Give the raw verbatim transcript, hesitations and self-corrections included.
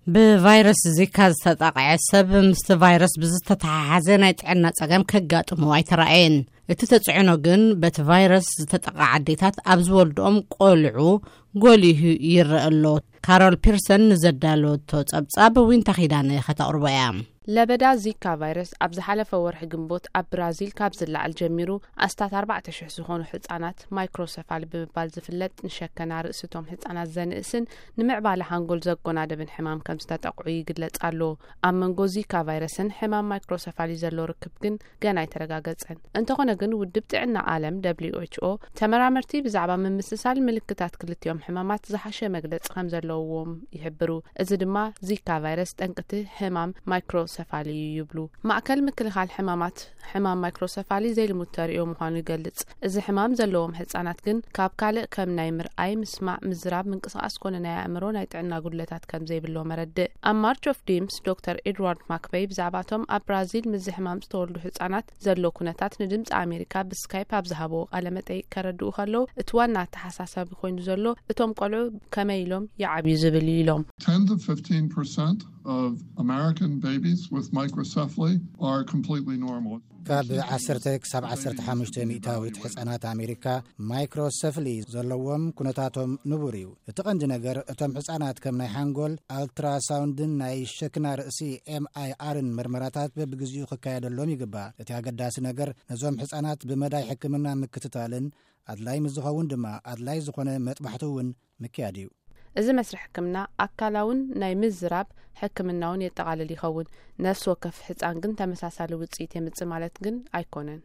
بفيروس زيكا ዝተጠقዐ ሰብ ምስቲ ቫይረስ ብዝተተሓሓዘ ናይ ጥዕና ጸገም ከጋጥሙ ኣይተራእየን። እቲ ተጽዕኖ ግን በቲ ቫይረስ ዝተጠቅዐ ዓዴታት ኣብ ዝወልድኦም ቆልዑ ጎሊሁ ይረአሎ። ካሮል ፒርሰን ዘዳለወቶ ጸብጻብ ዊንታ ኺዳነ ከተቅርቦ እያ። ለበዳ ዚካ ቫይረስ ኣብ ዝሓለፈ ወርሒ ግንቦት ኣብ ብራዚል ካብ ዝለዓል ጀሚሩ ኣስታት ኣርባዕተ ሽሕ ዝኾኑ ህጻናት ማይክሮሰፋሊ ብምባል ዝፍለጥ ንሸከና ርእስቶም ህጻናት ዘንእስን ንምዕባለ ሃንጎል ዘጎናደብን ሕማም ከም ዝተጠቅዑ ይግለጽ ኣሎ። ኣብ መንጎ ዚካ ቫይረስን ሕማም ማይክሮሰፋሊ ዘሎ ርክብ ግን ገና ኣይተረጋገጸን። እንተኾነ ግን ውድብ ጥዕና ዓለም ደብሊው ኤች ኦ ተመራመርቲ ብዛዕባ ምምስሳል ምልክታት ክልቲኦም ሕማማት ዝሓሸ መግለጽ ከም ዘለዎም ይሕብሩ። እዚ ድማ ዚካ ቫይረስ ጠንቅቲ ሕማም ማይክሮ ሰፋሊ ይብሉ። ማዕከል ምክልኻል ሕማማት ሕማም ማይክሮሰፋሊ ዘይልሙት ተሪኦ ምዃኑ ይገልጽ። እዚ ሕማም ዘለዎም ህጻናት ግን ካብ ካልእ ከም ናይ ምርኣይ ምስማዕ ምዝራብ ምንቅስቓስ ኮነ ናይ ኣእምሮ ናይ ጥዕና ጉድለታት ከም ዘይብሎ መረድእ። ኣብ ማርች ኦፍ ዲምስ ዶክተር ኤድዋርድ ማክቤይ ብዛዕባቶም ኣብ ብራዚል ምዝ ሕማም ዝተወልዱ ህጻናት ዘሎ ኩነታት ንድምፂ ኣሜሪካ ብስካይፕ ኣብ ዝሃቦ ቃለ መጠይቅ ከረድኡ ከለው እቲ ዋና ተሓሳሳቢ ኮይኑ ዘሎ እቶም ቆልዑ ከመይ ኢሎም ይዓብዩ ዝብል ኢሎም ten to fifteen percent of American babies with microcephaly are completely normal. ካብ عشرة ክሳብ عشرة وخمسة ሚእታዊት ህጻናት ኣሜሪካ ማይክሮሰፋሊ ዘለዎም ኩነታቶም ንቡር እዩ። እቲ ቀንዲ ነገር እቶም ህጻናት ከም ናይ ሃንጎል ኣልትራሳውንድን ናይ ሸክና ርእሲ ኤም ኣይ አርን ምርመራታት በብግዚኡ ክካየደሎም ይግባእ። እቲ ኣገዳሲ ነገር ነዞም ህጻናት ብመዳይ ሕክምና ምክትታልን ኣድላይ ምዝኸውን ድማ ኣድላይ ዝኾነ መጥባሕቱውን ምክያድ እዩ። እዚ መስርሕ ሕክምና ኣካላውን ናይ ምዝራብ ሕክምናውን የጠቃልል ይኸውን። ነፍስ ወከፍ ህጻን ግን ተመሳሳሊ ውጽኢት የምጽእ ማለት ግን ኣይኮነን።